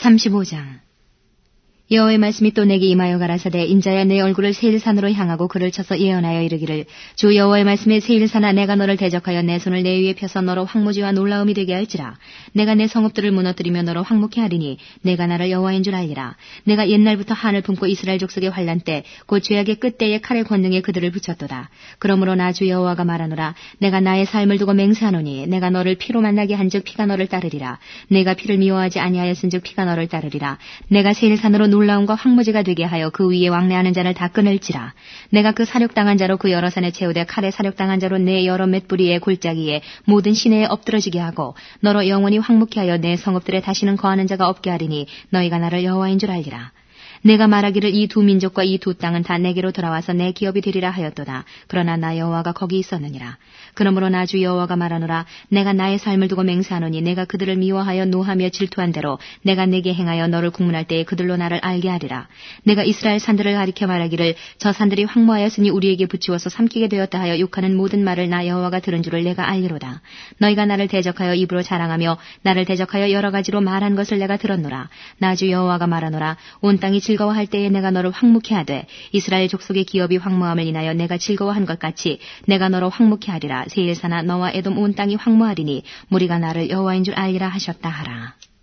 35장. 여호와의 말씀이 또 내게 임하여 가라사대 인자야 내 얼굴을 세일산으로 향하고 그를 쳐서 예언하여 이르기를 주 여호와의 말씀에 세일산아 내가 너를 대적하여 내 손을 내 위에 펴서 너로 황무지와 놀라움이 되게 할지라. 내가 내 성읍들을 무너뜨리며 너로 황무케 하리니 내가 나를 여호와인 줄 알리라. 내가 옛날부터 한을 품고 이스라엘 족속의 환난 때 곧 죄악의 끝때에 칼의 권능에 그들을 붙였도다. 그러므로 나 주 여호와가 말하노라. 내가 나의 삶을 두고 맹세하노니 내가 너를 피로 만나게 한즉 피가 너를 따르리라. 내가 피를 미워하지 아니하였은즉 피가 너를 따르리라. 내가 세일산으로 놀라움과 황무지가 되게 하여 그 위에 왕래하는 자를 다 끊을지라. 내가 그 사륙당한 자로 그 여러 산에 채우되 칼에 사륙당한 자로 내 여러 맷뿌리에 골짜기에 모든 시내에 엎드러지게 하고 너로 영원히 황무케 하여 내 성읍들에 다시는 거하는 자가 없게 하리니 너희가 나를 여호와인 줄 알리라. 내가 말하기를 이 두 민족과 이 두 땅은 다 내게로 돌아와서 내 기업이 되리라 하였도다. 그러나 나 여호와가 거기 있었느니라. 그러므로 나 주 여호와가 말하노라. 내가 나의 삶을 두고 맹세하노니 내가 그들을 미워하여 노하며 질투한 대로 내가 내게 행하여 너를 국문할 때에 그들로 나를 알게 하리라. 내가 이스라엘 산들을 가리켜 말하기를 저 산들이 황무하였으니 우리에게 붙이워서 삼키게 되었다 하여 욕하는 모든 말을 나 여호와가 들은 줄을 내가 알리로다. 너희가 나를 대적하여 입으로 자랑하며 나를 대적하여 여러 가지로 말한 것을 내가 들었노라. 나 주 여호와가 말하노라. 온 땅이 즐거워할 때에 내가 너를 황무케 하되 이스라엘 족속의 기업이 황무함을 인하여 내가 즐거워한 것 같이 내가 너로 황무케 하리라. 세일산아 너와 에돔 온 땅이 황무하리니 무리가 나를 여호와인 줄 알리라 하셨다 하라.